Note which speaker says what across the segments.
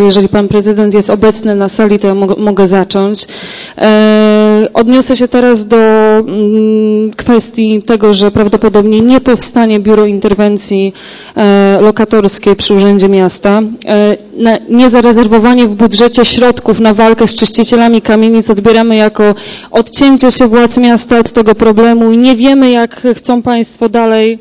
Speaker 1: jeżeli pan prezydent jest obecny na sali, to ja mogę zacząć. Odniosę się teraz do kwestii tego, że prawdopodobnie nie powstanie biuro interwencji lokatorskiej przy Urzędzie Miasta. Niezarezerwowanie w budżecie środków na walkę z czyścicielami kamienic odbieramy jako odcięcie się władz miasta od tego problemu i nie wiemy, jak chcą Państwo dalej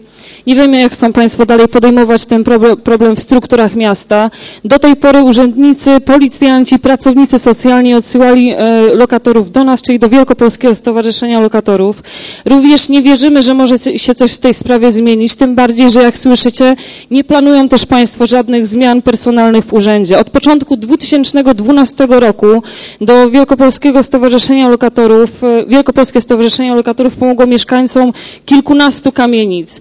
Speaker 1: podejmować ten problem w strukturach miasta. Do tej pory urzędnicy, policjanci, pracownicy socjalni odsyłali lokatorów do nas, czyli do Wielkopolskiego Stowarzyszenia Lokatorów. Również nie wierzymy, że może się coś w tej sprawie zmienić, tym bardziej, że jak słyszycie, nie planują też Państwo żadnych zmian personalnych w urzędzie. Od początku 2012 roku do Wielkopolskie Stowarzyszenie Lokatorów pomogło mieszkańcom kilkunastu kamienic,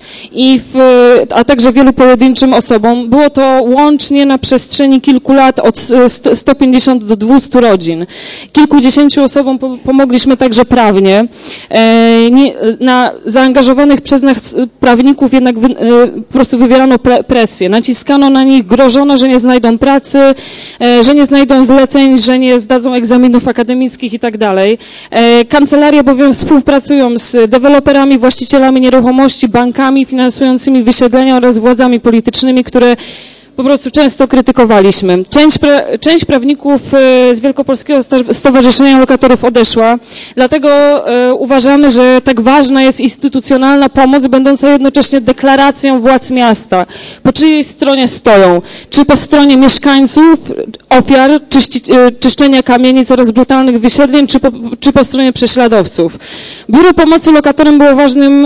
Speaker 1: a także wielu pojedynczym osobom. Było to łącznie na przestrzeni kilku lat od 150 do 200 rodzin. Kilkudziesięciu osobom pomogliśmy także prawnie. Na zaangażowanych przez nas prawników jednak po prostu wywierano presję. Naciskano na nich, grożono, że nie znajdą pracy, że nie znajdą zleceń, że nie zdadzą egzaminów akademickich i tak dalej. Kancelarie bowiem współpracują z deweloperami, właścicielami nieruchomości, bankami finansującymi wysiedlenia oraz władzami politycznymi, które po prostu często krytykowaliśmy. Część prawników z Wielkopolskiego Stowarzyszenia Lokatorów odeszła, dlatego uważamy, że tak ważna jest instytucjonalna pomoc, będąca jednocześnie deklaracją władz miasta. Po czyjej stronie stoją? Czy po stronie mieszkańców, ofiar czyszczenia kamienic oraz brutalnych wysiedleń, czy po stronie prześladowców? Biuro Pomocy Lokatorom było ważnym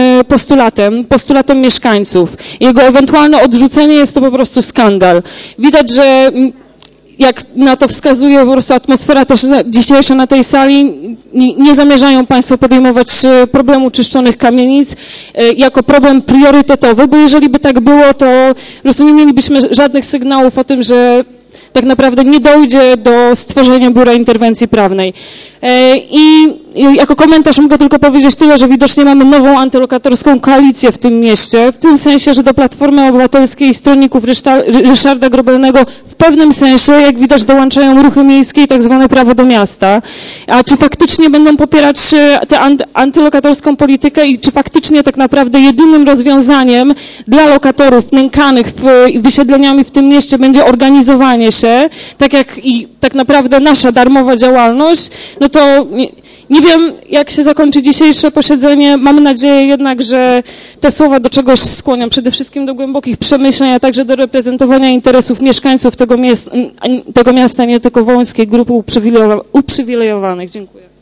Speaker 1: postulatem mieszkańców. Jego ewentualne odrzucenie jest to po prostu skandal. Widać, że jak na to wskazuje po prostu atmosfera też dzisiejsza na tej sali, nie zamierzają Państwo podejmować problemu czyszczonych kamienic jako problem priorytetowy, bo jeżeli by tak było, to po prostu nie mielibyśmy żadnych sygnałów o tym, że tak naprawdę nie dojdzie do stworzenia biura interwencji prawnej. I jako komentarz mogę tylko powiedzieć tyle, że widocznie mamy nową antylokatorską koalicję w tym mieście, w tym sensie, że do Platformy Obywatelskiej i stronników Ryszarda Grobelnego w pewnym sensie, jak widać, dołączają ruchy miejskie i tak zwane prawo do miasta. A czy faktycznie będą popierać tę antylokatorską politykę i czy faktycznie tak naprawdę jedynym rozwiązaniem dla lokatorów nękanych wysiedleniami w tym mieście będzie organizowanie się, tak jak i tak naprawdę nasza darmowa działalność, no to nie wiem, jak się zakończy dzisiejsze posiedzenie. Mamy nadzieję jednak, że te słowa do czegoś skłonią, przede wszystkim do głębokich przemyśleń, a także do reprezentowania interesów mieszkańców tego miasta, nie tylko wąskiej grupy uprzywilejowanych. Dziękuję.